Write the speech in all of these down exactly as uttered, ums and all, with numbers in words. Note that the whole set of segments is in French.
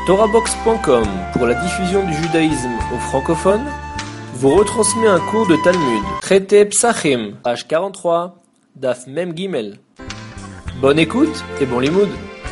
Torahbox point com, pour la diffusion du judaïsme aux francophones, vous retransmet un cours de Talmud, traité Psachim, page quarante-trois, Daf Mem Gimel. Bonne écoute et bon limoud.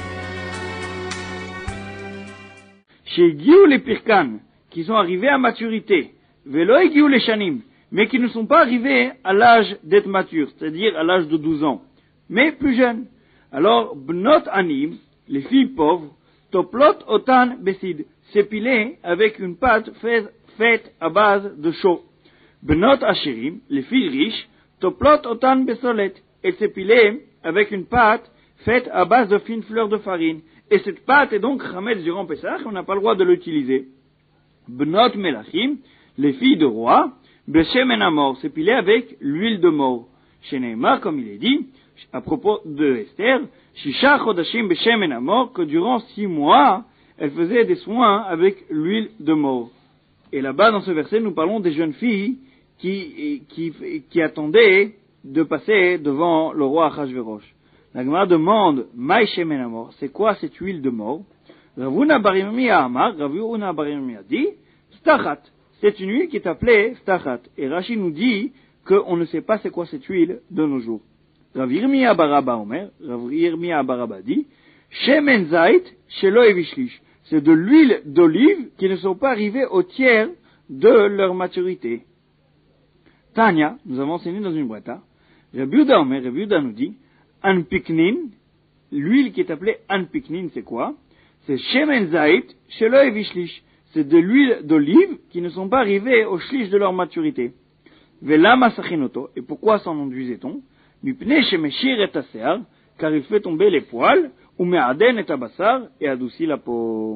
Chez Giou les Pirkan, qui sont arrivés à maturité, Velo et Giou les Shanim, mais qui ne sont pas arrivés à l'âge d'être matures, c'est-à-dire à l'âge de douze ans, mais plus jeunes. Alors, Bnot Anim, les filles pauvres, Toplot Otan Besid, s'épiler avec une pâte faite à base de chaux. Bnot Asherim, les filles riches, Toplot Otan Besolet, elles s'épiler avec une pâte faite à base de fines fleurs de farine. Et cette pâte est donc Chametz durant Pessah, on n'a pas le droit de l'utiliser. Bnot Melachim, les filles de rois, Beshemen Amor, s'épiler avec l'huile de mort. Chez Neymar, comme il est dit, à propos de Esther, Shisha Chodashim Beshemen Amor, que durant six mois, elle faisait des soins avec l'huile de mort. Et là-bas, dans ce verset, nous parlons des jeunes filles qui, qui, qui attendaient de passer devant le roi Achashverosh. La Gemara demande, Maï Shemen Amor, c'est quoi cette huile de mort? Ravuna Barimia Amar, Ravuna Barimia dit, Stachat, c'est une huile qui est appelée Stachat. Et Rashi nous dit qu'on ne sait pas c'est quoi cette huile de nos jours. Rav Yirmiyah Baraba Omer, Rav Yirmiyah Baraba dit, Shemen Zait, Shelo Evishlish, c'est de l'huile d'olive qui ne sont pas arrivés au tiers de leur maturité. Tanya, nous avons enseigné dans une boîte, Rabbi Yehuda Omer, Rabbi Yehuda nous dit, Anpiknin, l'huile qui est appelée Anpiknin, c'est quoi? C'est Shemen Zait, Shelo Evishlish, c'est de l'huile d'olive qui ne sont pas arrivés au shlish de leur maturité. Velama Sachinoto, et pourquoi s'en enduisait-on? Mipnei shemeshir et asear, car il fait tomber les poils, ou me'aden et abassar, et adoucit la peau.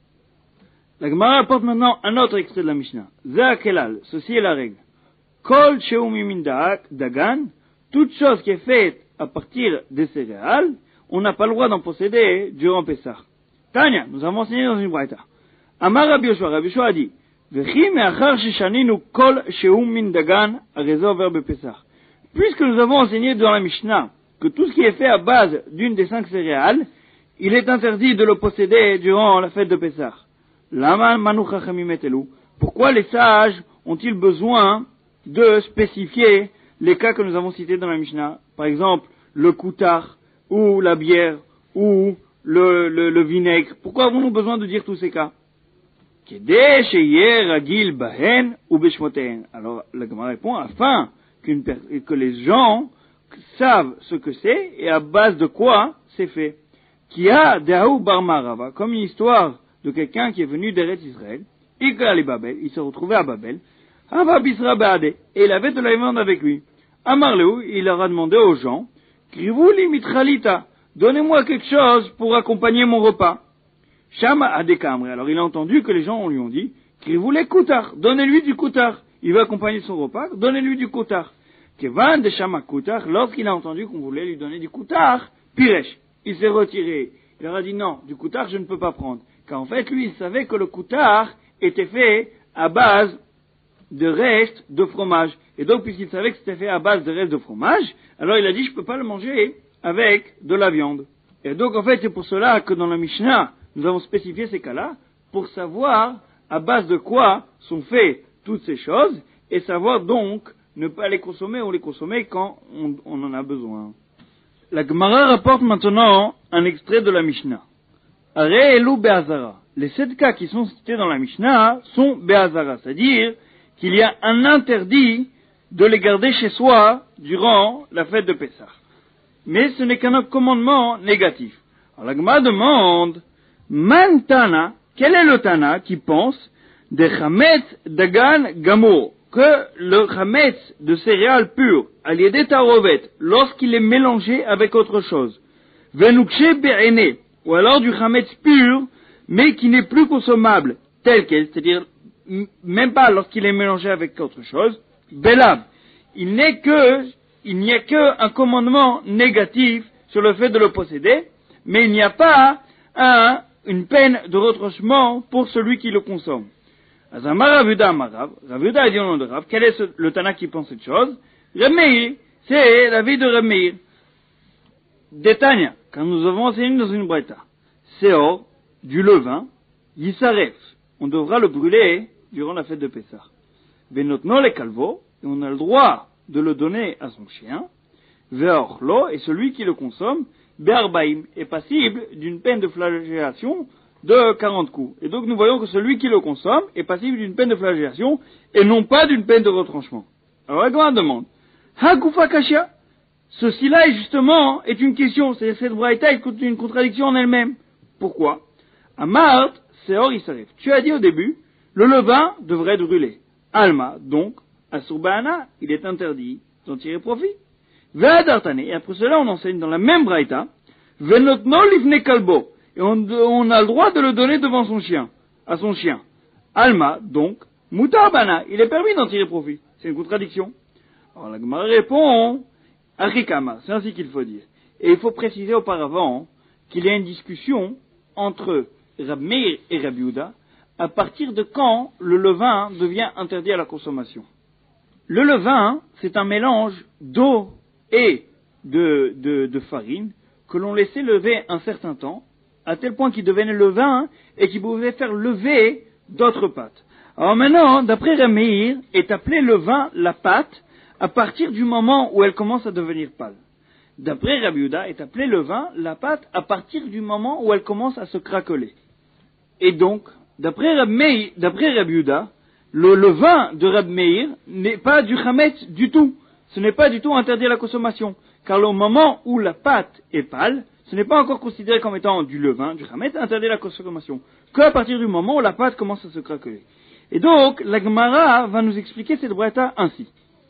La Gemara apporte maintenant un autre extrait de la Mishnah. Zeh kelal, ceci est la règle. Kol sheu mimin dagan, toute chose qui est faite à partir des céréales, on n'a pas le droit d'en posséder durant Pessah. Tanya, nous avons enseigné dans une braïta. Amar Rabbi Yoshua, Rabbi Yoshua a dit, V'chi me'achar sheshaninu kol sheu min dagan, arezor verbe Pessah. Puisque nous avons enseigné dans la Mishnah que tout ce qui est fait à base d'une des cinq céréales, il est interdit de le posséder durant la fête de Pessah. Lama manu chachamim etelu. Pourquoi les sages ont-ils besoin de spécifier les cas que nous avons cités dans la Mishnah? Par exemple, le koutar, ou la bière, ou le, le, le vinaigre. Pourquoi avons-nous besoin de dire tous ces cas? Alors, la Gemara répond, afin Qu'une, que les gens savent ce que c'est et à base de quoi c'est fait. Kia Daou Bar Marava, comme une histoire de quelqu'un qui est venu d'Eretz Israël, il se retrouvait à Babel, et il avait de la viande avec lui. Amarleu, il leur a demandé aux gens, Krivuli mitralita, donnez-moi quelque chose pour accompagner mon repas. Shama Adekamre, alors il a entendu que les gens lui ont dit, Krivuli koutar, donnez-lui du koutar. Il veut accompagner son repas, donnez-lui du koutar. Kevan de Shama koutar, lorsqu'il a entendu qu'on voulait lui donner du koutar, Piresh, il s'est retiré. Il leur a dit non, du koutar je ne peux pas prendre. Car en fait, lui, il savait que le koutar était fait à base de restes de fromage. Et donc, puisqu'il savait que c'était fait à base de restes de fromage, alors il a dit je ne peux pas le manger avec de la viande. Et donc, en fait, c'est pour cela que dans la Mishnah, nous avons spécifié ces cas-là, pour savoir à base de quoi sont faits toutes ces choses, et savoir donc ne pas les consommer ou les consommer quand on, on en a besoin. La Gemara rapporte maintenant un extrait de la Mishnah. Are elu be'azara. Les sept cas qui sont cités dans la Mishnah sont be'azara, c'est-à-dire qu'il y a un interdit de les garder chez soi durant la fête de Pessah. Mais ce n'est qu'un commandement négatif. Alors la Gemara demande, Man Tana, quel est le Tana qui pense de chametz dagan gamur, que le chametz de céréales pures, aliédé tarovet, lorsqu'il est mélangé avec autre chose, venukshe be'ene, ou alors du chametz pur, mais qui n'est plus consommable, tel quel, c'est-à-dire, m- même pas lorsqu'il est mélangé avec autre chose, belab, il n'est que, il n'y a que un commandement négatif sur le fait de le posséder, mais il n'y a pas un, une peine de retranchement pour celui qui le consomme. Azamar Rav Yehuda Amarav, Rav Yehuda a dit au nom de Rav, quel est ce, le Tana qui pense cette chose? Rav Meir, c'est la vie de Rav Meir. Détania, quand nous avons enseigné dans une braïta, Seor, du levain, Yisaref, on devra le brûler durant la fête de Pessah. Venotno le calvo, et on a le droit de le donner à son chien. Veorlo, et celui qui le consomme, Be'arbaim, est passible d'une peine de flagellation de quarante coups. Et donc nous voyons que celui qui le consomme est passible d'une peine de flagellation et non pas d'une peine de retranchement. Alors la grande demande, Hakufa Kashia, ceci-là est justement est une question, c'est cette braïta est une contradiction en elle-même. Pourquoi? Amart, Seor Yisaref. Tu as dit au début, le levain devrait être brûlé. Alma, donc, Asurbana, il est interdit d'en tirer profit. Ve'adartane, et après cela on enseigne dans la même braïta, Venotno livne kalbo, et on, on a le droit de le donner devant son chien, à son chien. Alma, donc, Mutarbana, il est permis d'en tirer profit. C'est une contradiction. Alors la Gemara répond, Arikama, c'est ainsi qu'il faut dire. Et il faut préciser auparavant qu'il y a une discussion entre Rab Meir et Rab Yehuda à partir de quand le levain devient interdit à la consommation. Le levain, c'est un mélange d'eau et de, de, de farine que l'on laissait lever un certain temps, à tel point qu'il devenait levain et qu'il pouvait faire lever d'autres pâtes. Alors maintenant, d'après Rab Meir, est appelé levain la pâte à partir du moment où elle commence à devenir pâle. D'après Rab Yehuda, est appelé levain la pâte à partir du moment où elle commence à se craqueler. Et donc, d'après Rab Meir, d'après Rab Yehuda, le levain de Rab Meir n'est pas du chametz du tout. Ce n'est pas du tout interdit à la consommation. Car au moment où la pâte est pâle, ce n'est pas encore considéré comme étant du levain, du chametz, interdit à la consommation. Qu'à partir du moment où la pâte commence à se craqueler. Et donc, la Gemara va nous expliquer cette braïta ainsi.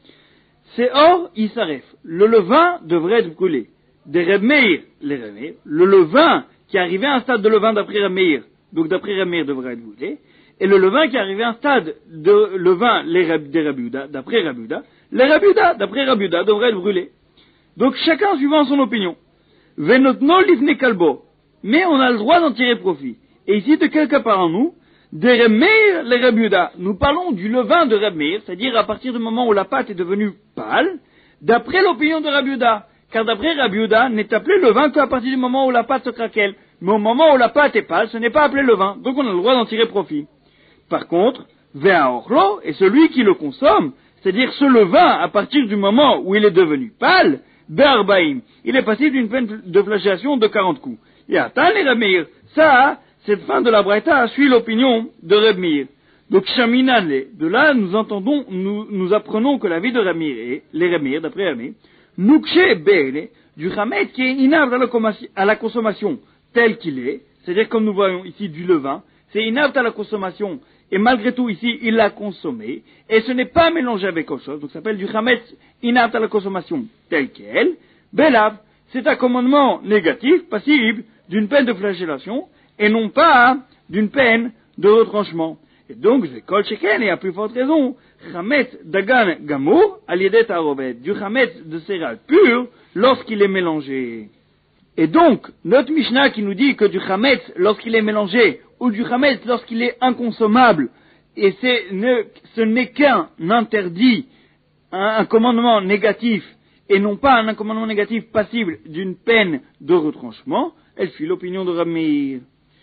C'est or Yisaref. Le levain devrait être brûlé. Des Rab Meir, les Rab Meir, le levain qui est arrivé à un stade de levain d'après Rab Meir, donc d'après Rab Meir devrait être brûlé, et le levain qui est arrivé à un stade de levain les Rab, des Rab Yehuda, d'après Rab Yehuda, les Rab Yehuda, d'après Rab Yehuda, devrait être brûlé. Donc chacun suivant son opinion. Venotno livne kalbo. Mais on a le droit d'en tirer profit. Et ici, de quel cas parlons-nous? Des Rab Meir, les Rab Yehuda. Nous parlons du levain de Rab Meir, c'est-à-dire à partir du moment où la pâte est devenue pâle, d'après l'opinion de Rab Yehuda. Car d'après Rab Yehuda, n'est appelé levain qu'à partir du moment où la pâte se craquelle. Mais au moment où la pâte est pâle, ce n'est pas appelé levain. Donc on a le droit d'en tirer profit. Par contre, Ve'aorlo est celui qui le consomme, c'est-à-dire ce levain à partir du moment où il est devenu pâle, Be'arbaim, il est passible d'une peine de flagellation de quarante coups. Et attends les Rab Meir, ça, cette fin de la braïta suit l'opinion de Rab Meir. Donc Shaminale, de là nous entendons, nous, nous apprenons que la vie de Rab Meir est, les Rab Meir, d'après Rab Meir, Nukshe Be'ele, du chametz qui est inapte à la consommation tel qu'il est, c'est-à-dire comme nous voyons ici du levain, c'est inapte à la consommation, et malgré tout ici il l'a consommé, et ce n'est pas mélangé avec autre chose, donc ça s'appelle du chametz inapte à la consommation tel quel, Belav, c'est un commandement négatif, passible d'une peine de flagellation, et non pas d'une peine de retranchement. Et donc, je vais kol sheken, et à plus forte raison, chametz dagan gamour, aliédet arovet, du chametz de céréales pur, lorsqu'il est mélangé. Et donc, notre Mishnah qui nous dit que du chametz lorsqu'il est mélangé, ou du chametz lorsqu'il est inconsommable, et c'est ne, ce n'est qu'un interdit, un, un commandement négatif, et non pas un commandement négatif passible d'une peine de retranchement, elle suit l'opinion de Rab Meir.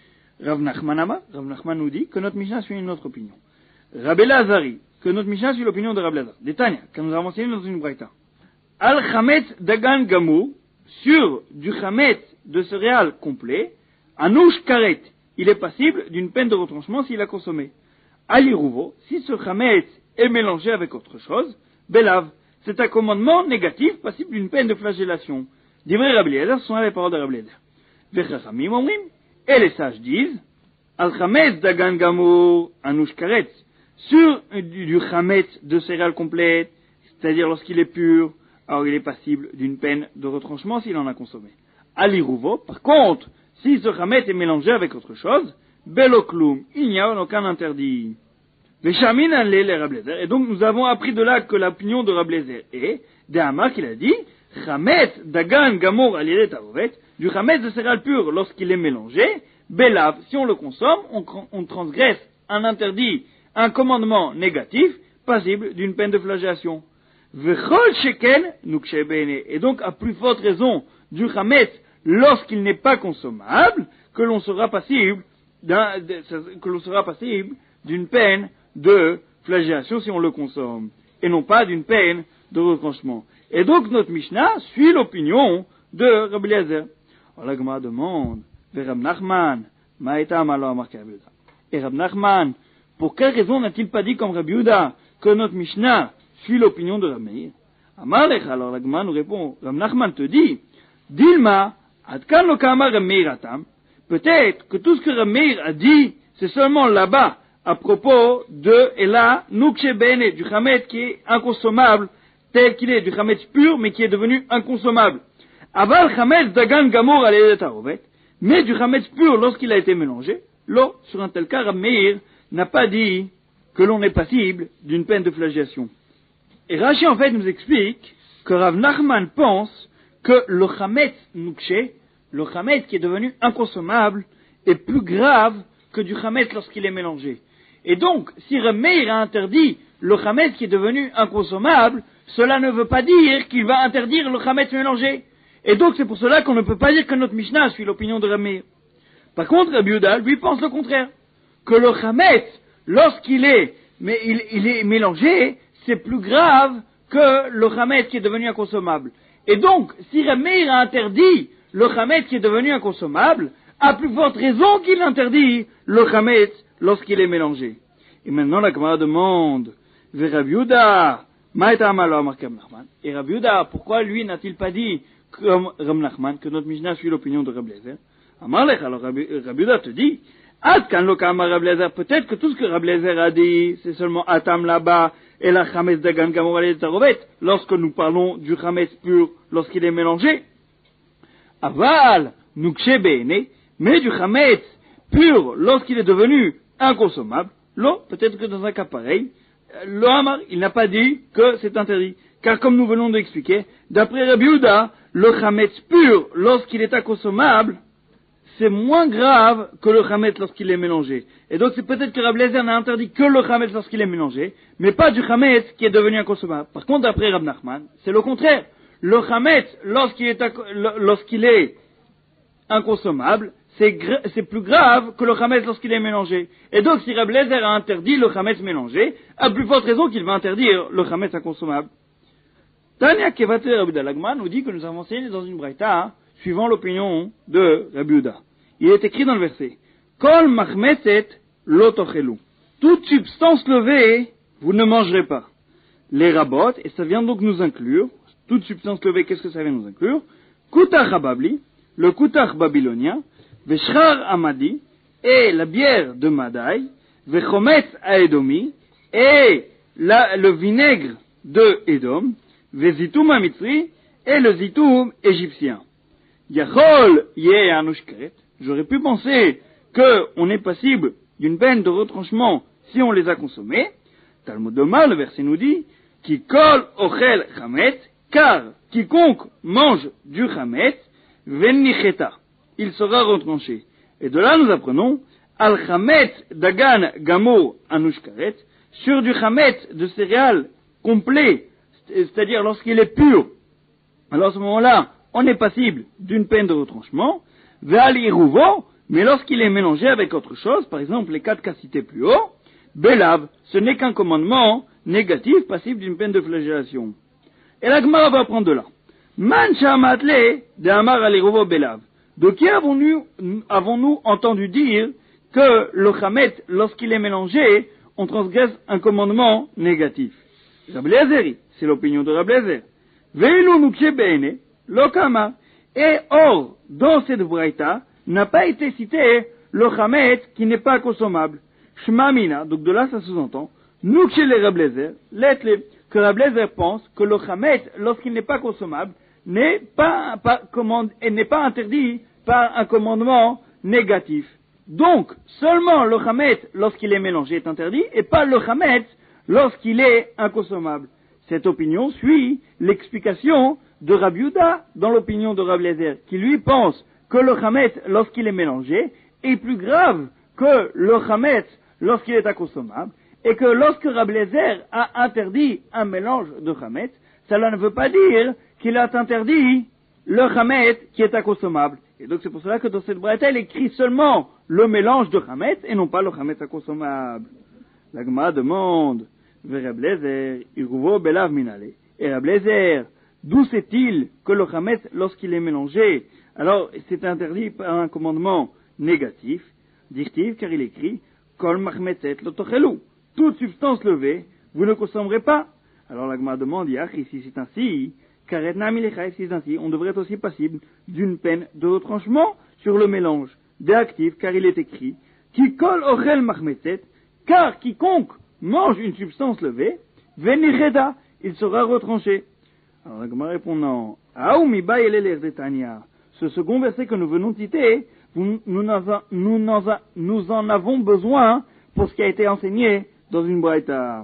Rav Nachman Ama, Rav Nachman nous dit que notre Mishnah suit une autre opinion. Rab Elazari, que notre Mishnah suit l'opinion de Rab Elazar. Détania, que nous avons enseigné dans une braïta. Al chametz dagan gamou, sur du chametz de céréales complet, anouch karet, il est passible d'une peine de retranchement s'il a consommé. Alirouvo, si ce chametz est mélangé avec autre chose, belav, c'est un commandement négatif passible d'une peine de flagellation. Divrei Rabbi Eliezer, ce sont les paroles de Rabbi Eliezer. Vechachamim omrim, et les sages disent, al chametz dagan gamour anouch karet, sur du, du chametz de céréales complètes, c'est-à-dire lorsqu'il est pur, alors il est passible d'une peine de retranchement s'il en a consommé. Alirouvo, par contre, si ce chametz est mélangé avec autre chose, belokloum, il n'y a aucun interdit. Veshamin alé les Rabbi Eliezer, et donc nous avons appris de là que l'opinion de Rabbi Eliezer est, d'Amar qu'il a dit, chametz dagan gamour aliédet arovet, du chametz de céréales pures lorsqu'il est mélangé, belav, si on le consomme, on, on transgresse un interdit, un commandement négatif, passible d'une peine de flagellation. Vechol sheken nukshe bene, et donc à plus forte raison du chametz lorsqu'il n'est pas consommable, que l'on sera passible d'un, de, que l'on sera passible d'une peine de flagellation si on le consomme, et non pas d'une peine de retranchement. Et donc notre Mishnah suit l'opinion de Rabbi Eliezer. Alors la Gemara demande, vers Rab Nachman, Ma'etam alors marqué Rabbi Yehuda. Et Rab Nachman, pour quelle raison n'a-t-il pas dit comme Rabbi Yehuda que notre Mishnah suit l'opinion de Rabbi Meir? Amalech, alors la Gemara nous répond, Rab Nachman te dit, Dilma, Adkan lo kama Rabbi Meir atam, peut-être que tout ce que Rabbi Meir a dit, c'est seulement là-bas, à propos de Ela Nukshe Bene, du Chametz qui est inconsommable, tel qu'il est, du Chametz pur, mais qui est devenu inconsommable. Aval Chametz Dagan Gamor Aledet Harovet, mais du Chametz pur lorsqu'il a été mélangé, l'eau, sur un tel cas, Rabbi Meir n'a pas dit que l'on est passible d'une peine de flagellation. Et Rashi en fait nous explique que Rav Nachman pense que le Chametz Nukshe, le Chametz qui est devenu inconsommable, est plus grave que du Chametz lorsqu'il est mélangé. Et donc, si Rabbi Meir a interdit le Chametz qui est devenu inconsommable, cela ne veut pas dire qu'il va interdire le Chametz mélangé. Et donc, c'est pour cela qu'on ne peut pas dire que notre Mishnah suit l'opinion de Rabbi Meir. Par contre, Rabbi Yehuda, lui, pense le contraire. Que le Chametz, lorsqu'il est, mais il, il est mélangé, c'est plus grave que le Chametz qui est devenu inconsommable. Et donc, si Rabbi Meir a interdit le Chametz qui est devenu inconsommable, à plus forte raison qu'il interdit le Chametz lorsqu'il est mélangé. Et maintenant, la Gemara demande, vers Rabbi Yehuda, Ma'etam alors marqué Rabbi Nachman. Et Rabbi Yehuda, pourquoi lui n'a-t-il pas dit, comme Rabbi Nachman, que notre Mishnah suit l'opinion de Rabbi Eliezer? Amalech, alors Rabbi Yehuda te dit, Adkan lo kama Rabbi Eliezer, peut-être que tout ce que Rabbi Eliezer a dit, c'est seulement Atam là-bas, et la Chametz Dagan Gamor Aledet Harovet, lorsque nous parlons du Chametz pur, lorsqu'il est mélangé. Aval, Nukshe Bene, mais du Chametz pur, lorsqu'il est devenu inconsommable, l'eau, peut-être que dans un cas pareil, le Hamar, il n'a pas dit que c'est interdit. Car comme nous venons d'expliquer, d'après Rabbi Yehuda, le Chametz pur, lorsqu'il est inconsommable, c'est moins grave que le Chametz lorsqu'il est mélangé. Et donc c'est peut-être que Rabbi Eliezer n'a interdit que le Chametz lorsqu'il est mélangé, mais pas du Chametz qui est devenu inconsommable. Par contre, d'après Rabbi Nachman, c'est le contraire. Le Chametz, lorsqu'il est, lorsqu'il est inconsommable, c'est, gra- c'est plus grave que le Chametz lorsqu'il est mélangé. Et donc, si Rabbi Eliezer a interdit le Chametz mélangé, à plus forte raison qu'il va interdire le Chametz inconsommable. Tanya Kevater Rabbi Yehuda nous dit que nous avons enseigné dans une braïta, hein, suivant l'opinion de Rabbi Yehuda. Il est écrit dans le verset, Kol machmeset lo tochelu. Toute substance levée, vous ne mangerez pas. Les rabot, et ça vient donc nous inclure, toute substance levée, qu'est-ce que ça vient nous inclure? Kutach hababli, le kutach babylonien, Veshrar Amadi, et la bière de Madaï, Vechometz Aedomi, et la, le vinaigre de Edom, Vezitum Amitri, et le zitoum égyptien. Yachol Yeh Anushkeret, j'aurais pu penser qu'on est passible d'une peine de retranchement si on les a consommés. Talmud Omar, le verset nous dit, Ki kol ochel chametz, car quiconque mange du chametz, venicheta, il sera retranché. Et de là, nous apprenons, al chametz dagan gamo anushkaret, sur du chametz de céréales complet, c'est-à-dire lorsqu'il est pur. Alors à ce moment-là, on est passible d'une peine de retranchement, ve'al iruvo, mais lorsqu'il est mélangé avec autre chose, par exemple les quatre cas cités plus haut, belav, ce n'est qu'un commandement négatif, passible d'une peine de flagellation. Et la Gemara va prendre de là. Man shamatle de amar al iruvo belav. De qui avons-nous, avons-nous entendu dire que le chametz, lorsqu'il est mélangé, on transgresse un commandement négatif? Rabbi Eliezer, c'est l'opinion de Rabbi Eliezer. Veilu nukshe beene, lokama. Et or, dans cette braïta, n'a pas été cité le chametz qui n'est pas consommable. Shmamina, donc de là ça sous-entend, nukshe le Rabbi Eliezer, l'etle, que Rabbi Eliezer pense que le chametz, lorsqu'il n'est pas consommable, n'est pas, pas commande, et n'est pas interdit par un commandement négatif. Donc, seulement le chametz, lorsqu'il est mélangé, est interdit, et pas le chametz, lorsqu'il est inconsommable. Cette opinion suit l'explication de Rabbi Yehuda dans l'opinion de Rabbi Eliezer, qui lui pense que le chametz, lorsqu'il est mélangé, est plus grave que le chametz lorsqu'il est inconsommable, et que lorsque Rabbi Eliezer a interdit un mélange de chametz, cela ne veut pas dire qu'il a interdit le chametz qui est inconsommable. Et donc c'est pour cela que dans cette braïta, il écrit seulement le mélange de chametz et non pas le chametz inconsommable. La Gemara demande, Reb Lezer, Iruvo belav minale. Et Reb Lezer, d'où sait-il que le chametz, lorsqu'il est mélangé, alors c'est interdit par un commandement négatif, dit-il, car il écrit, Kol machmetzet lo tochelu. Toute substance levée, vous ne consommerez pas. Alors la Gemara demande, Yach, ici c'est ainsi, Karet nami lechaïf, c'est ainsi, on devrait être aussi passible d'une peine de retranchement sur le mélange des actifs, car il est écrit, Ki kol ochel machmetzet, car quiconque mange une substance levée, venicheda, il sera retranché. Alors la Gemara répondant, Aou mi ba yelele zetania, ce second verset que nous venons de citer, nous, nous, nous, nous, nous en avons besoin pour ce qui a été enseigné dans une braïta.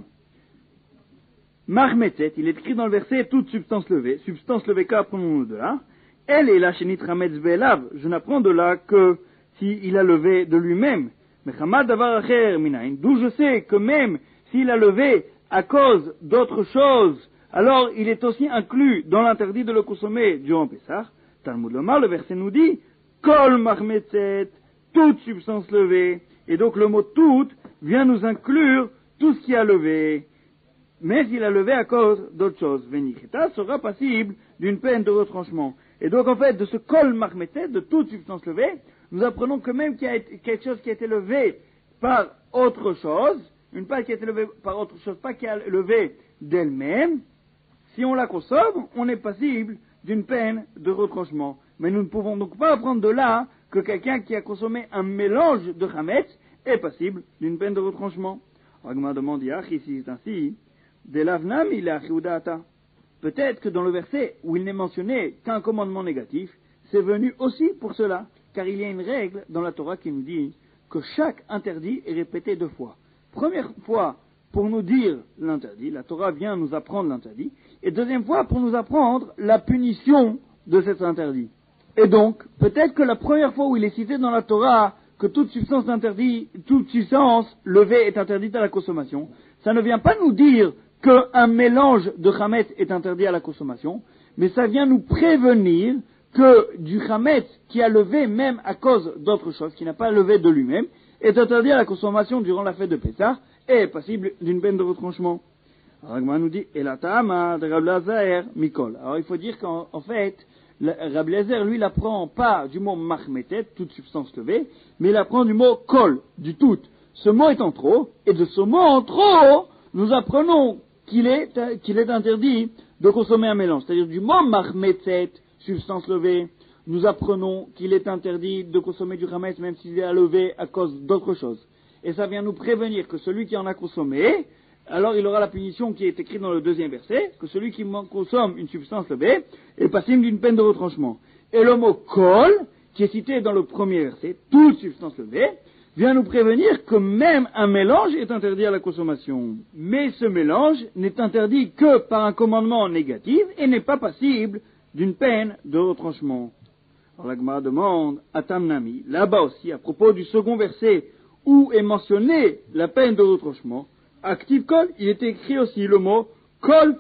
Machmetzet, il est écrit dans le verset toute substance levée. Substance levée, qu'apprenons-nous de là? Elle est la chénit chametz be'elav. Je n'apprends de là que s'il a levé de lui-même. Mais chamad davar acher minayin. D'où je sais que même s'il a levé à cause d'autre chose, alors il est aussi inclus dans l'interdit de le consommer durant Pessah. Talmud Lomar, le verset nous dit Kol machmetzet, toute substance levée. Et donc le mot toute vient nous inclure tout ce qui a levé. Mais s'il a levé à cause d'autre chose, Venicheta sera passible d'une peine de retranchement. Et donc en fait, de ce kol machmetzet, de toute substance levée, nous apprenons que même qu'il y a quelque chose qui a été levé par autre chose, une part qui a été levée par autre chose, pas qui a levé d'elle-même, si on la consomme, on est passible d'une peine de retranchement. Mais nous ne pouvons donc pas apprendre de là que quelqu'un qui a consommé un mélange de chametz est passible d'une peine de retranchement. Ragma demande, Yach, ici c'est ainsi, de l'avnam il a chiudata. Peut-être que dans le verset où il n'est mentionné qu'un commandement négatif, c'est venu aussi pour cela, car il y a une règle dans la Torah qui nous dit que chaque interdit est répété deux fois. Première fois pour nous dire l'interdit, la Torah vient nous apprendre l'interdit, et deuxième fois pour nous apprendre la punition de cet interdit. Et donc, peut-être que la première fois où il est cité dans la Torah que toute substance interdite, toute substance levée est interdite à la consommation, ça ne vient pas nous dire qu'un mélange de chametz est interdit à la consommation, mais ça vient nous prévenir que du chametz qui a levé même à cause d'autre chose, qui n'a pas levé de lui-même, est interdit à la consommation durant la fête de Pessah et est passible d'une peine de retranchement. Alors Ragma nous dit, Elatama de Rabbi Lezer Mikol. Alors il faut dire qu'en en fait, Rabbi Lezer, lui, il apprend pas du mot machmetet, toute substance levée, mais il apprend du mot kol, du tout. Ce mot est en trop, et de ce mot en trop, nous apprenons qu'il est, qu'il est interdit de consommer un mélange. C'est-à-dire du mot machmetet, substance levée, nous apprenons qu'il est interdit de consommer du chametz même s'il est levé à cause d'autre chose. Et ça vient nous prévenir que celui qui en a consommé, alors il aura la punition qui est écrite dans le deuxième verset, que celui qui consomme une substance levée est passible d'une peine de retranchement. Et le mot kol, qui est cité dans le premier verset, toute substance levée, vient nous prévenir que même un mélange est interdit à la consommation. Mais ce mélange n'est interdit que par un commandement négatif et n'est pas passible d'une peine de retranchement. Alors la Gemara demande à Tamnami, là-bas aussi, à propos du second verset où est mentionnée la peine de retranchement, active kol, il est écrit aussi le mot kol,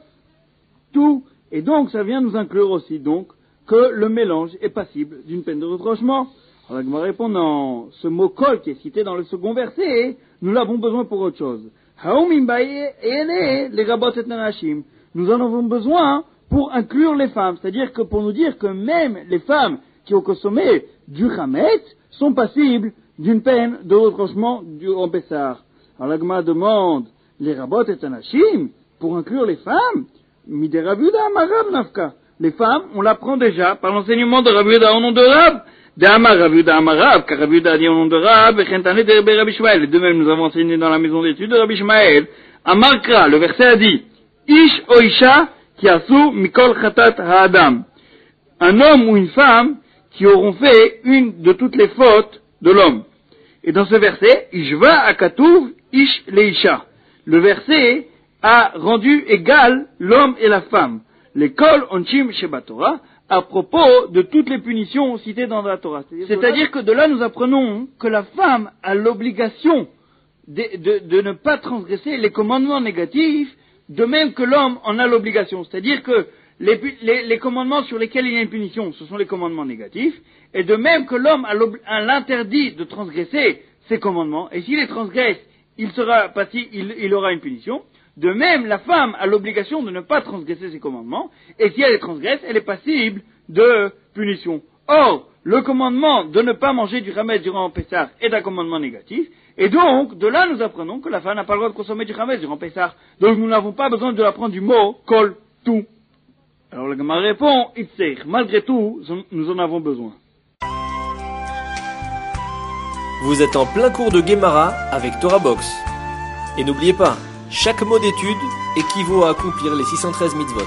tout, et donc ça vient nous inclure aussi donc que le mélange est passible d'une peine de retranchement. Alors la Gemara répond, non, ce mot kol qui est cité dans le second verset, nous l'avons besoin pour autre chose. Nous en avons besoin pour inclure les femmes, c'est-à-dire que pour nous dire que même les femmes qui ont consommé du chametz sont passibles d'une peine de retranchement du en Pessah. Alors la Gemara demande, les rabot et anashim, pour inclure les femmes, mide Rabbi Yehuda Amarav nafka. Les femmes, on l'apprend déjà par l'enseignement de Rabbi Yehuda au nom de Rab, de Amar Rabbi Yehuda Amarav, car Rabbi Yehuda a dit au nom de Rab, et chentane de Rabbi Shmael. Les deux mêmes nous avons enseigné dans la maison d'études de Rabbi Shmael. Amar Kra, le verset a dit, Ish o Isha qui asu mikol chatat ha'adam. Un homme ou une femme qui auront fait une de toutes les fautes de l'homme. Et dans ce verset, Ishva akatuv ish leisha. Le verset a rendu égal l'homme et la femme. L'école onchim sheba Torah, à propos de toutes les punitions citées dans la Torah. C'est-à-dire, C'est-à-dire que de là nous apprenons que la femme a l'obligation de, de, de ne pas transgresser les commandements négatifs, de même que l'homme en a l'obligation. C'est-à-dire que les, les, les commandements sur lesquels il y a une punition, ce sont les commandements négatifs, et de même que l'homme a, a l'interdit de transgresser ces commandements, et s'il les transgresse, il sera passi, il, il aura une punition. De même, la femme a l'obligation de ne pas transgresser ces commandements, et si elle les transgresse, elle est passible de punition. Or, le commandement de ne pas manger du chametz durant Pessah est un commandement négatif, et donc, de là, nous apprenons que la femme n'a pas le droit de consommer du chametz durant Pessah. Donc, nous n'avons pas besoin de l'apprendre du mot kol, tout. Alors, le Gemara répond, Itzer, malgré tout, nous en avons besoin. Vous êtes en plein cours de Gemara avec Torah Box. Et n'oubliez pas, chaque mot d'étude équivaut à accomplir les six cent treize mitzvot.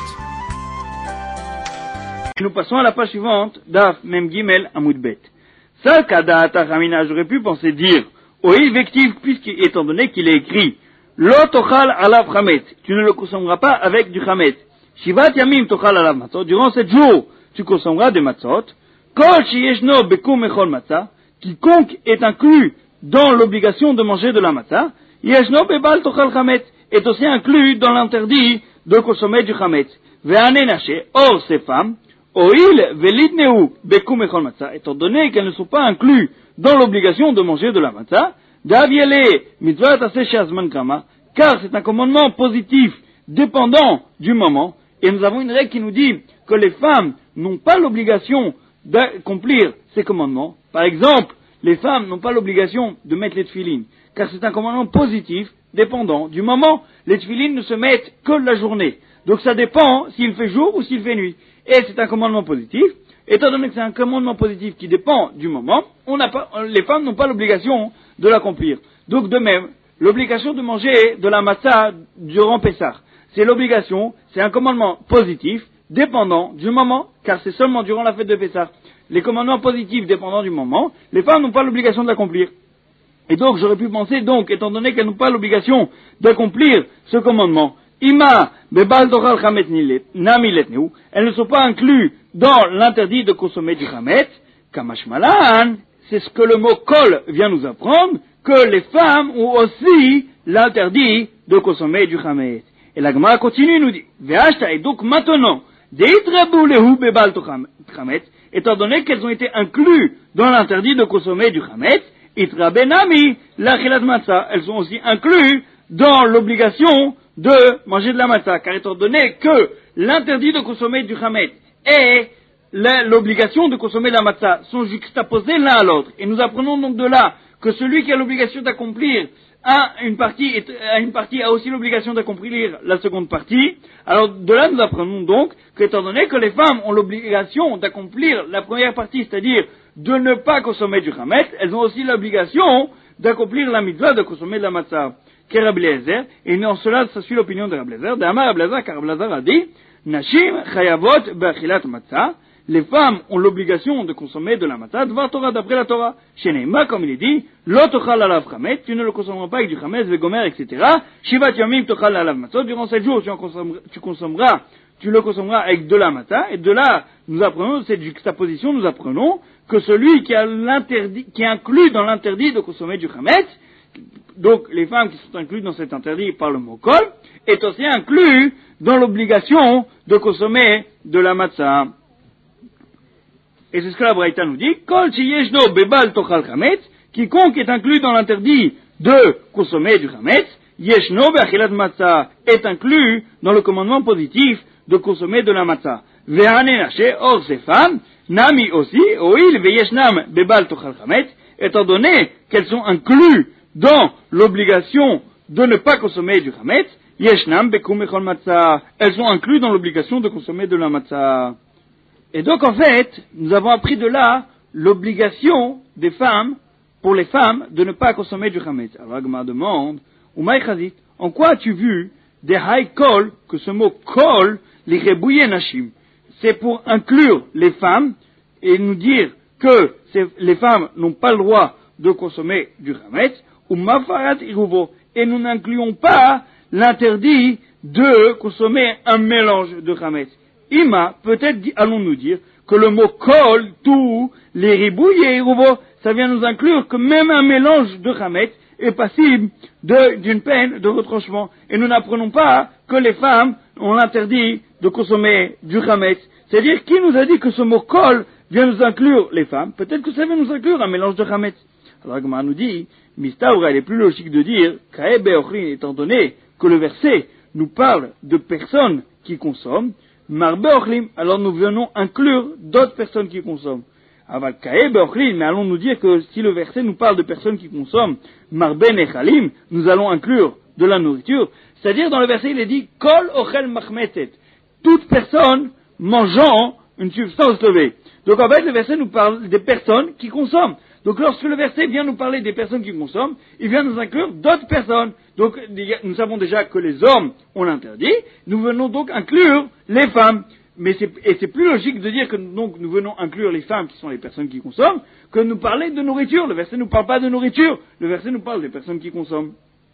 Nous passons à la page suivante, Daf Mem Gimel Amud Bet. Ça, Kada Ramina, j'aurais pu penser dire, Oil vectif, puisqu'étant donné qu'il est écrit, Lo tochal alav chametz, tu ne le consommeras pas avec du chametz. Shivat yamim tochal alav matzot, durant sept jours, tu consommeras des matzot. Kol sheyeshno bekum echol matzah, quiconque est inclus dans l'obligation de manger de la matzah, yeshno bebal tochal chametz, est aussi inclus dans l'interdit de consommer du chametz. Ve'ane naché, or ces femmes, oil velidneu bekum echol matzah, étant donné qu'elles ne sont pas inclus dans l'obligation de manger de la matzah, d'aviele mitzvah taseh shazman kama, car c'est un commandement positif dépendant du moment, et nous avons une règle qui nous dit que les femmes n'ont pas l'obligation d'accomplir ces commandements. Par exemple, les femmes n'ont pas l'obligation de mettre les tefilines, car c'est un commandement positif dépendant du moment. Les tefilines ne se mettent que la journée, donc ça dépend s'il fait jour ou s'il fait nuit, et c'est un commandement positif. Étant donné que c'est un commandement positif qui dépend du moment, on n'a pas, les femmes n'ont pas l'obligation de l'accomplir. Donc de même, l'obligation de manger de la matzah durant Pessah, c'est l'obligation, c'est un commandement positif dépendant du moment, car c'est seulement durant la fête de Pessah. Les commandements positifs dépendant du moment, les femmes n'ont pas l'obligation de l'accomplir. Et donc j'aurais pu penser, donc, étant donné qu'elles n'ont pas l'obligation d'accomplir ce commandement, Ima bebal tochal chametz nami letneu, elles ne sont pas incluses dans l'interdit de consommer du chametz, kamashmalan, c'est ce que le mot kol vient nous apprendre, que les femmes ont aussi l'interdit de consommer du chametz. Et la Gemara continue, nous dit, ve'ashta, et donc maintenant, deitrebu lehu bebal tochal chametz, étant donné qu'elles ont été incluses dans l'interdit de consommer du chametz, itrabenami l'achilat matzah, elles sont aussi incluses dans l'obligation de manger de la matzah, car étant donné que l'interdit de consommer du chametz et l'obligation de consommer de la matzah sont juxtaposés l'un à l'autre, et nous apprenons donc de là que celui qui a l'obligation d'accomplir a une partie, a une partie a aussi l'obligation d'accomplir la seconde partie. Alors de là nous apprenons donc qu'étant donné que les femmes ont l'obligation d'accomplir la première partie, c'est-à-dire de ne pas consommer du chametz, elles ont aussi l'obligation d'accomplir la mitzvah de consommer de la matzah. Qu'est Rabbi Eliezer, et en cela, ça suit l'opinion de Rabbi Eliezer. D'Amar Rabbi Eliezer, car Rabbi Eliezer a dit, Nashim chayavot be'achilat matzah, les femmes ont l'obligation de consommer de la matzah, dvar Torah, d'après la Torah. Chez Neima, comme il est dit, lo tochal alav chametz, tu ne le consommeras pas avec du chametz, vegomer, et cetera. Shivat yamim tochal alav matzah, durant sept jours, tu, en consommeras, tu consommeras, tu le consommeras avec de la matzah, et de là, nous apprenons, cette juxtaposition, nous apprenons que celui qui a l'interdit, qui est inclus dans l'interdit de consommer du chametz, donc les femmes qui sont incluses dans cet interdit par le mot kol, est aussi inclus dans l'obligation de consommer de la matzah. Et c'est ce que la Braïta nous dit, kol sheyeshno bebal tochal chametz, quiconque est inclus dans l'interdit de consommer du chametz, yeshno be'achilat matzah, est inclus dans le commandement positif de consommer de la matzah. Ve'ane naché, or ces femmes, nami aussi, oil ve'yeshnam bebal tochal chametz, étant donné qu'elles sont incluses dans l'obligation de ne pas consommer du chametz, yeshnam bekum echol matzah, elles sont incluses dans l'obligation de consommer de la matzah. Et donc en fait, nous avons appris de là l'obligation des femmes, pour les femmes, de ne pas consommer du chametz. Alors Agma demande, Umay Chazit, en quoi as-tu vu des high kol, que ce mot kol, les rebouye nashim, c'est pour inclure les femmes et nous dire que les femmes n'ont pas le droit de consommer du chametz, ou mafarat iruvo, et nous n'incluons pas l'interdit de consommer un mélange de chametz. Ima, peut-être allons-nous dire que le mot kol, tout, les ribouilles et iruvo, ça vient nous inclure que même un mélange de chametz est passible de, d'une peine de retranchement. Et nous n'apprenons pas que les femmes ont l'interdit de consommer du chametz. C'est-à-dire, qui nous a dit que ce mot kol vient nous inclure les femmes? Peut-être que ça vient nous inclure un mélange de chametz. Alors, Gemara nous dit, Mistaura, il est plus logique de dire, Kae be'ochlin, étant donné que le verset nous parle de personnes qui consomment, Marbe ochlim, alors nous venons inclure d'autres personnes qui consomment. Aval Kae be'ochlin, mais allons nous dire que si le verset nous parle de personnes qui consomment, Marbe nechalim, nous allons inclure de la nourriture. C'est-à-dire, dans le verset, il est dit, Kol ochel machmetet, toute personne mangeant une substance levée. Donc en fait, le verset nous parle des personnes qui consomment. Donc lorsque le verset vient nous parler des personnes qui consomment, il vient nous inclure d'autres personnes. Donc nous savons déjà que les hommes ont l'interdit, nous venons donc inclure les femmes. Mais c'est, et c'est plus logique de dire que donc, nous venons inclure les femmes qui sont les personnes qui consomment, que nous parler de nourriture. Le verset ne nous parle pas de nourriture, le verset nous parle des personnes qui consomment.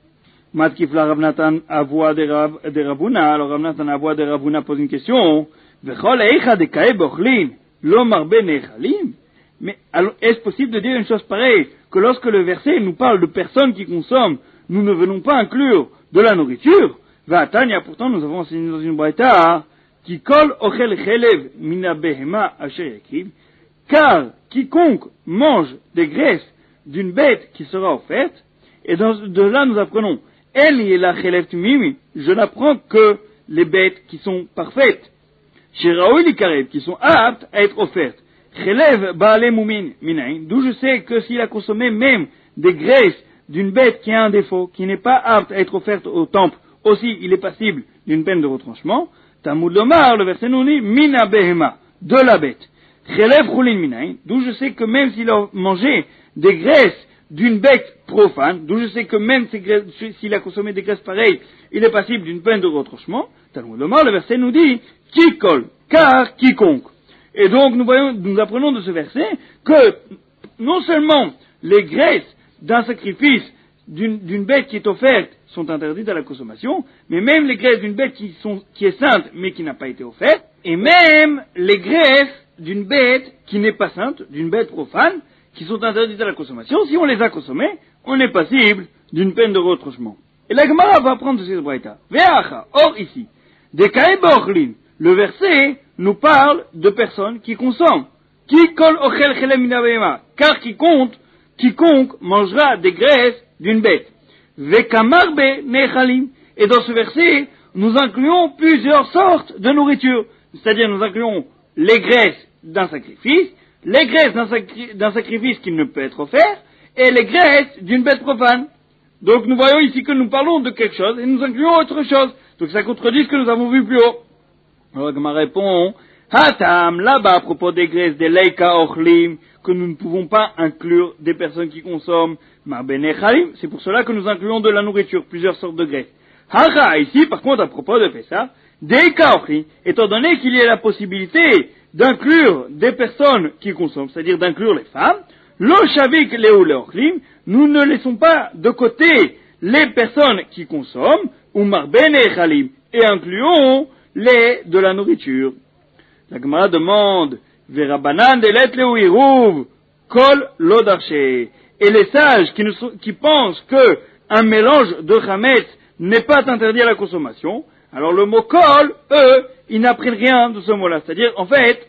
Matkifla Rav Natan Avoua de Ravuna, alors Rav Natan Avoua de Ravuna pose une question. Vechol eicha de kae bochlin, lo marbe nechalim. Mais alors, est-ce possible de dire une chose pareille, que lorsque le verset nous parle de personnes qui consomment, nous ne venons pas inclure de la nourriture? Va Tanya, pourtant nous avons enseigné dans une braïta, qui kol ochel chelev mina behema asher yakiv, car quiconque mange des graisses d'une bête qui sera offerte, et dans, de là nous apprenons, El yela chelev tumimi, je n'apprends que les bêtes qui sont parfaites, sheraoui likarev, qui sont aptes à être offertes. Chelev baale mumin minain, d'où je sais que s'il a consommé même des graisses d'une bête qui a un défaut, qui n'est pas apte à être offerte au temple, aussi il est passible d'une peine de retranchement. Talmud Lomar, le verset nous dit, mina behema, de la bête. Chelev chulin minain, d'où je sais que même s'il a mangé des graisses d'une bête profane, d'où je sais que même s'il a consommé des graisses pareilles, il est passible d'une peine de retranchement. Talmud Lomar, le verset nous dit, kikol, car quiconque. Et donc nous voyons, nous apprenons de ce verset que non seulement les graisses d'un sacrifice d'une, d'une bête qui est offerte sont interdites à la consommation, mais même les graisses d'une bête qui, sont, qui est sainte mais qui n'a pas été offerte, et même les graisses d'une bête qui n'est pas sainte, d'une bête profane, qui sont interdites à la consommation, si on les a consommées, on est passible d'une peine de retranchement. Et la Gemara va apprendre de cette braïta. Ve'acha, or ici, des kae bochlin, le verset nous parle de personnes qui consomment. Qui kol ochel chelem mina behema, car quiconque, quiconque mangera des graisses d'une bête. Vekamarbe nechalim. Et dans ce verset, nous incluons plusieurs sortes de nourriture. C'est-à-dire, nous incluons les graisses d'un sacrifice, les graisses d'un, sacri- d'un sacrifice qui ne peut être offert, et les graisses d'une bête profane. Donc nous voyons ici que nous parlons de quelque chose, et nous incluons autre chose. Donc ça contredit ce que nous avons vu plus haut. Alors Gemara répond, Hatam, là-bas à propos des graisses, des leika ochlim, que nous ne pouvons pas inclure des personnes qui consomment marbenechalim, c'est pour cela que nous incluons de la nourriture, plusieurs sortes de graisses. Hara, ici, par contre, à propos de Pessah, deika ochlim, étant donné qu'il y a la possibilité d'inclure des personnes qui consomment, c'est-à-dire d'inclure les femmes, lo shavik leu leochlim, nous ne laissons pas de côté les personnes qui consomment, ou marbenechalim, et incluons les de la nourriture. La Gemara demande, Verabanan delet leu iruv, kol lodarche. Et les sages qui, ne sont, qui pensent que un mélange de chametz n'est pas interdit à la consommation, alors le mot kol, eux, ils n'apprennent rien de ce mot-là. C'est-à-dire, en fait,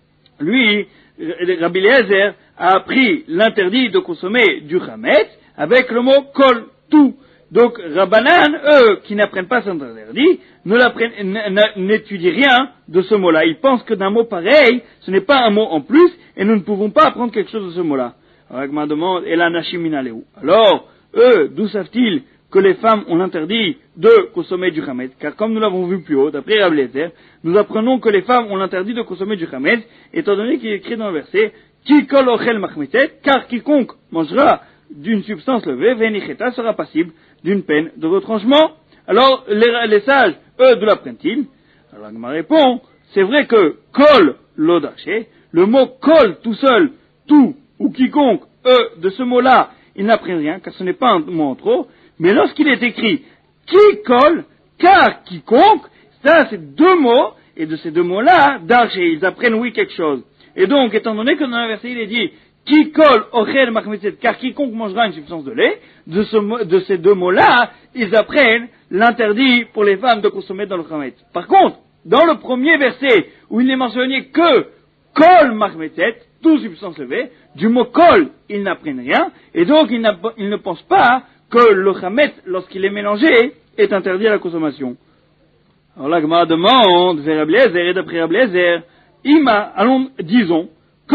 lui, Rabbi Eliezer, a appris l'interdit de consommer du chametz avec le mot kol, tout. Donc, Rabbanan, eux, qui n'apprennent pas cet interdit, ne l'apprennent, n'étudient rien de ce mot-là. Ils pensent que d'un mot pareil, ce n'est pas un mot en plus, et nous ne pouvons pas apprendre quelque chose de ce mot-là. Alors, Agma demande, et la nashiminaleu. Alors, eux, d'où savent-ils que les femmes ont l'interdit de consommer du chametz? Car comme nous l'avons vu plus haut, d'après Rabbi Eliezer, nous apprenons que les femmes ont l'interdit de consommer du chametz, étant donné qu'il est écrit dans le verset, Ki kol ochel machmetet, car quiconque mangera d'une substance levée, venicheta sera passible d'une peine de retranchement. Alors, les, les sages, eux, d'où l'apprennent-ils? Alors, Agma répond, c'est vrai que kol lodaché, le mot kol tout seul, tout, ou quiconque, eux, de ce mot-là, ils n'apprennent rien, car ce n'est pas un mot en trop, mais lorsqu'il est écrit qui kol, car quiconque, ça c'est deux mots, et de ces deux mots-là, darché, ils apprennent oui quelque chose. Et donc, étant donné que dans le verset il est dit qui kol ochel machmetzet, car quiconque mangera une substance de lait, de, ce, de ces deux mots-là, ils apprennent l'interdit pour les femmes de consommer dans le chametz. Par contre, dans le premier verset, où il n'est mentionné que kol machmetet, tout substance levée, du mot kol, ils n'apprennent rien, et donc ils, ils ne pensent pas que le chametz, lorsqu'il est mélangé, est interdit à la consommation. Alors la Gemara demande, vers Rabbi Eliezer, et d'après Rabbi Eliezer, Ima, allons, disons,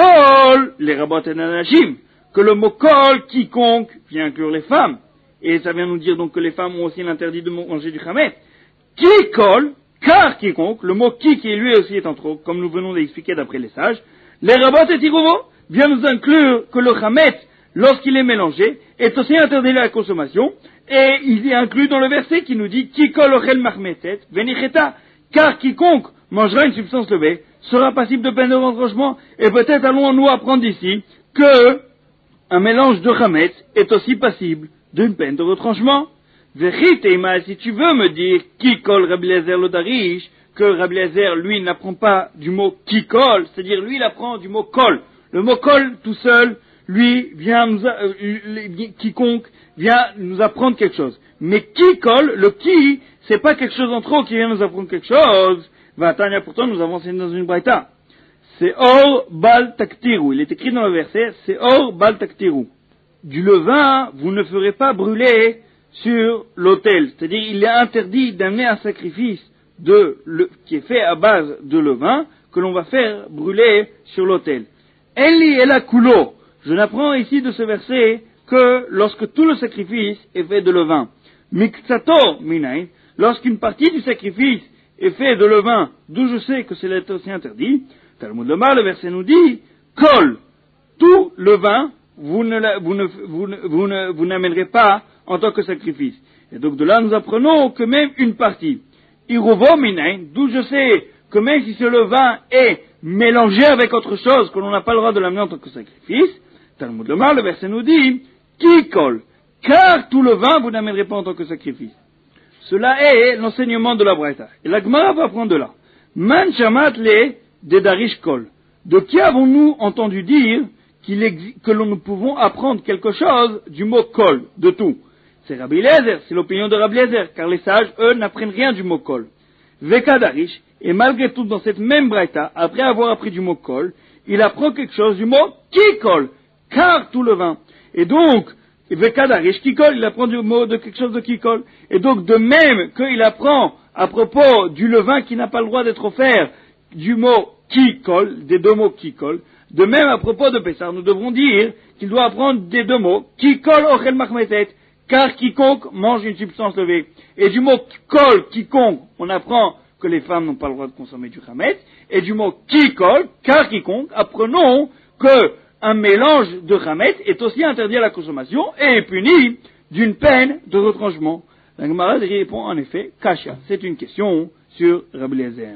kol, les rabot et nanashim, que le mot kol, quiconque, vient inclure les femmes, et ça vient nous dire donc que les femmes ont aussi l'interdit de manger du chametz, qui kol, car quiconque, le mot qui, qui lui aussi est en trop, comme nous venons d'expliquer d'après les sages, les rabot et tirouvo, vient nous inclure que le chametz, lorsqu'il est mélangé, est aussi interdit à la consommation, et il est inclus dans le verset qui nous dit qui kol ochel machmetet venicheta, car quiconque mangera une substance levée sera passible de peine de retranchement, et peut-être allons-nous apprendre d'ici que un mélange de chametz est aussi passible d'une peine de retranchement. Vechiteima, si tu veux me dire qui kol Rabbi Eliezer lo darish, que Rabbi Eliezer lui n'apprend pas du mot qui kol, c'est-à-dire lui il apprend du mot kol. Le mot kol tout seul, lui vient nous a, euh, quiconque vient nous apprendre quelque chose. Mais qui kol, le qui, c'est pas quelque chose en trop qui vient nous apprendre quelque chose. Vatania, pourtant nous avons enseigné dans une braïta. C'est or bal taktiru. Il est écrit dans le verset, c'est or bal taktiru. Du levain, vous ne ferez pas brûler sur l'autel. C'est-à-dire, il est interdit d'amener un sacrifice de le, qui est fait à base de levain, que l'on va faire brûler sur l'autel. Eli ela kulo. Je n'apprends ici de ce verset que lorsque tout le sacrifice est fait de levain. Miktato minain. Lorsqu'une partie du sacrifice est fait de levain, d'où je sais que c'est aussi interdit, Talmud Lomar, le verset nous dit, kol, tout levain, vous ne, vous ne, vous ne, vous ne, vous n'amènerez pas en tant que sacrifice. Et donc de là, nous apprenons que même une partie, irovo minain, d'où je sais que même si ce levain est mélangé avec autre chose, que l'on n'a pas le droit de l'amener en tant que sacrifice, Talmud Lomar, le verset nous dit, qui kol, car tout levain, vous n'amènerez pas en tant que sacrifice. Cela est l'enseignement de la Braïta. Et la Gemara va prendre de là. Man shamat le de darish kol. De qui avons-nous entendu dire qu'il exi- que l'on nous pouvons apprendre quelque chose du mot kol, de tout? C'est Rabbi Eliezer, c'est l'opinion de Rabbi Eliezer, car les sages, eux, n'apprennent rien du mot kol. Veka darish, et malgré tout, dans cette même Braïta, après avoir appris du mot kol, il apprend quelque chose du mot qui kol, car tout le vin. Et donc, Vekadarish Kikol, il apprend du mot de quelque chose de Kikol. Et donc, de même qu'il apprend à propos du levain qui n'a pas le droit d'être offert, du mot Kikol, des deux mots Kikol, de même à propos de Pessah, nous devrons dire qu'il doit apprendre des deux mots Kikol Ochel Machmetet, car quiconque mange une substance levée. Et du mot Kol, quiconque, on apprend que les femmes n'ont pas le droit de consommer du chametz, et du mot Kikol, car quiconque, apprenons que un mélange de chametz est aussi interdit à la consommation et est puni d'une peine de retranchement. La Gemara répond en effet, Kasha, c'est une question sur Rabbi Eliezer.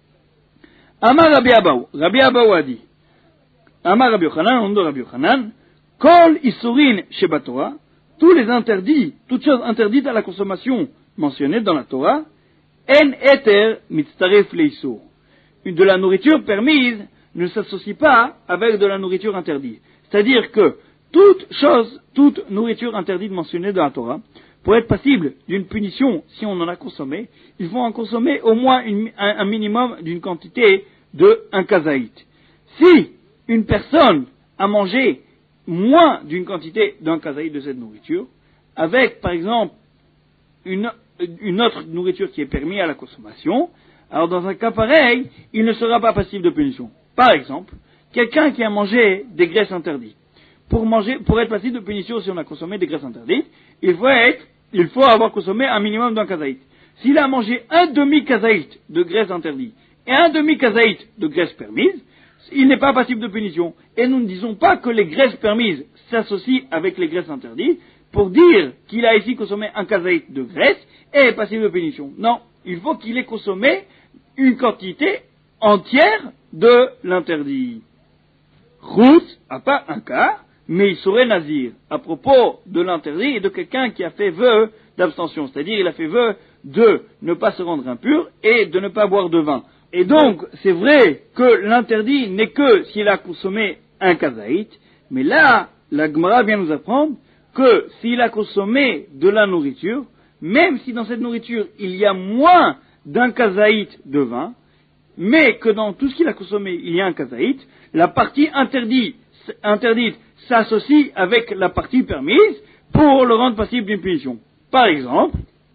Amar Rabbi Abaou, Rabbi Abaou a dit, Amar Rabbi Yochanan, on de Rabbi Yochanan, Kol Isurin Sheba Torah, tous les interdits, toutes choses interdites à la consommation mentionnées dans la Torah, En Eter Mitztaref Leisur, de la nourriture permise ne s'associe pas avec de la nourriture interdite. C'est-à-dire que toute chose, toute nourriture interdite mentionnée dans la Torah, pour être passible d'une punition si on en a consommé, il faut en consommer au moins une, un, un minimum d'une quantité de un kazaït. Si une personne a mangé moins d'une quantité d'un kazaït de cette nourriture, avec par exemple une, une autre nourriture qui est permise à la consommation, alors dans un cas pareil, il ne sera pas passible de punition. Par exemple, quelqu'un qui a mangé des graisses interdites. Pour manger, pour être passible de punition si on a consommé des graisses interdites, il faut être, il faut avoir consommé un minimum d'un kazaït. S'il a mangé un demi-kazaït de graisse interdite et un demi-kazaït de graisse permise, il n'est pas passible de punition. Et nous ne disons pas que les graisses permises s'associent avec les graisses interdites pour dire qu'il a ici consommé un kazaït de graisse et est passible de punition. Non, il faut qu'il ait consommé une quantité entière de l'interdit. Ruth, à part un cas, mais il serait nazir, à propos de l'interdit et de quelqu'un qui a fait vœu d'abstention, c'est-à-dire il a fait vœu de ne pas se rendre impur et de ne pas boire de vin. Et donc, c'est vrai que l'interdit n'est que s'il a consommé un kazaït, mais là, la Gemara vient nous apprendre que s'il a consommé de la nourriture, même si dans cette nourriture il y a moins d'un kazaït de vin, mais que dans tout ce qu'il a consommé, il y a un kazaït, la partie interdite, interdite s'associe avec la partie permise pour le rendre passible d'une punition. Par exemple,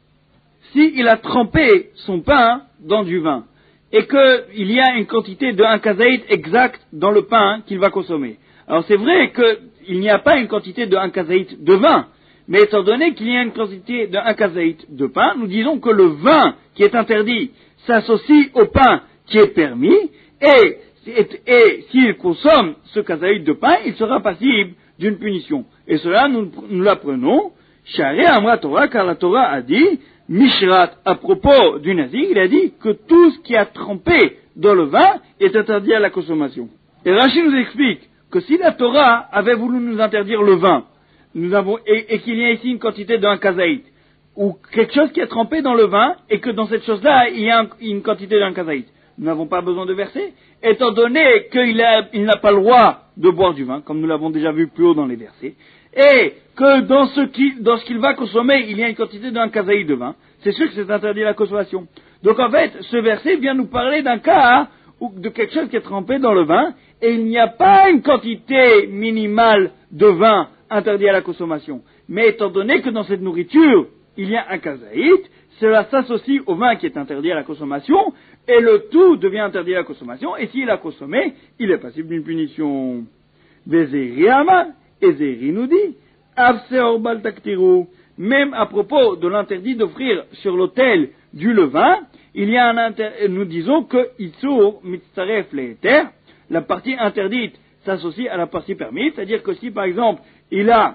s'il a trempé son pain dans du vin, et qu'il y a une quantité de un kazaït exact dans le pain qu'il va consommer. Alors c'est vrai qu'il n'y a pas une quantité de un kazaït de vin, mais étant donné qu'il y a une quantité de un kazaït de pain, nous disons que le vin qui est interdit s'associe au pain qui est permis, et, et, et s'il consomme ce kazaït de pain, il sera passible d'une punition. Et cela, nous, nous l'apprenons, Sharei Amra Torah, car la Torah a dit, Mishrat, à propos du nazir, il a dit que tout ce qui a trempé dans le vin est interdit à la consommation. Et Rashi nous explique que si la Torah avait voulu nous interdire le vin, nous avons, et, et qu'il y a ici une quantité d'un kazaït, ou quelque chose qui est trempé dans le vin, et que dans cette chose-là, il y a un, une quantité d'un kazaït, nous n'avons pas besoin de verser, étant donné qu'il a, il n'a pas le droit de boire du vin, comme nous l'avons déjà vu plus haut dans les versets, et que dans ce, qui, dans ce qu'il va consommer, il y a une quantité d'un kazaït de vin, c'est sûr que c'est interdit à la consommation. Donc en fait, ce verset vient nous parler d'un cas ou de quelque chose qui est trempé dans le vin, et il n'y a pas une quantité minimale de vin interdit à la consommation. Mais étant donné que dans cette nourriture, il y a un kazaït, cela s'associe au vin qui est interdit à la consommation, et le tout devient interdit à la consommation, et s'il a consommé, il est passible d'une punition. Vezeri Ama, et Zeri nous dit, Avseor bal taktiru, même à propos de l'interdit d'offrir sur l'autel du levain, il y a un inter... nous disons que Itsur mitzaref le'eter, la partie interdite s'associe à la partie permise, c'est-à-dire que si par exemple il a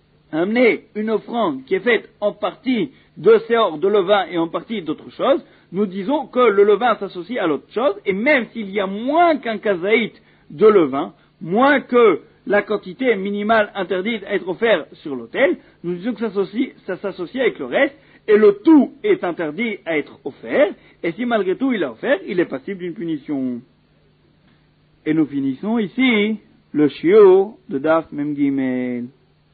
amené une offrande qui est faite en partie de séor de levain et en partie d'autre chose, nous disons que le levain s'associe à l'autre chose, et même s'il y a moins qu'un kazaït de levain, moins que la quantité minimale interdite à être offerte sur l'autel, nous disons que ça s'associe, ça s'associe avec le reste, et le tout est interdit à être offert, et si malgré tout il a offert, il est passible d'une punition. Et nous finissons ici le shiur de Daf Mem Gimel.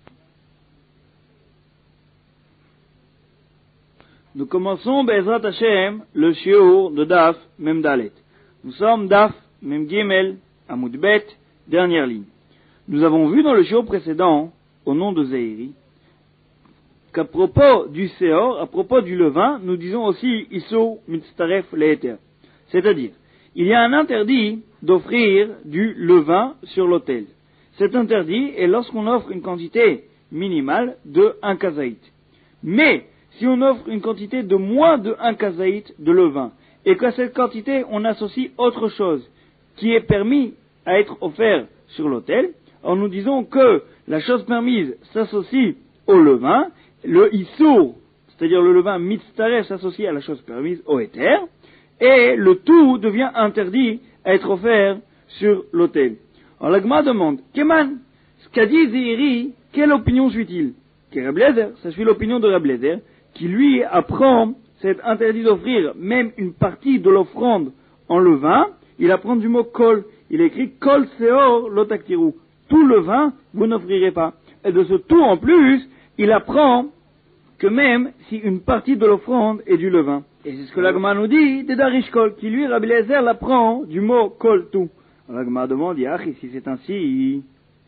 Nous commençons Be'ezrat Hashem le shiur de Daf Mem Dalet. Nous sommes Daf Mem Gimel Amud Bet, dernière ligne. Nous avons vu dans le shiur précédent, au nom de Zeiri, qu'à propos du Seor, à propos du levain, nous disons aussi Isur Mitztaref Le'eter. C'est-à-dire, il y a un interdit d'offrir du levain sur l'autel. Cet interdit est lorsqu'on offre une quantité minimale de un kazaït. Mais, si on offre une quantité de moins de un kazaït de levain, et qu'à cette quantité on associe autre chose qui est permis à être offert sur l'autel, alors nous disons que la chose permise s'associe au levain, le issour, c'est-à-dire le levain mitztaref s'associe à la chose permise au éther, et le tout devient interdit à être offert sur l'autel. Alors la Gemara demande, Keman, ce qu'a dit Zeiri, quelle opinion suit-il? Que Reb Lezer, ça suit l'opinion de Reb Lezer, qui lui apprend cet interdit d'offrir même une partie de l'offrande en levain, il apprend du mot kol, il écrit kol seor lotaktiru, tout levain vous n'offrirez pas. Et de ce tout en plus, il apprend que même si une partie de l'offrande est du levain. Et c'est ce que l'Agma nous dit, de Darish Kol, qui lui, Rabbi Eliezer, l'apprend du mot Kol tout. L'Agma demande, ah, si c'est ainsi.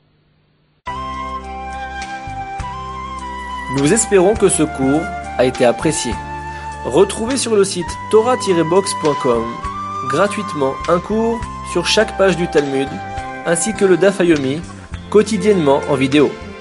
Nous espérons que ce cours a été apprécié. Retrouvez sur le site torah tiret box point com gratuitement un cours sur chaque page du Talmud, ainsi que le Daf Yomi, quotidiennement en vidéo.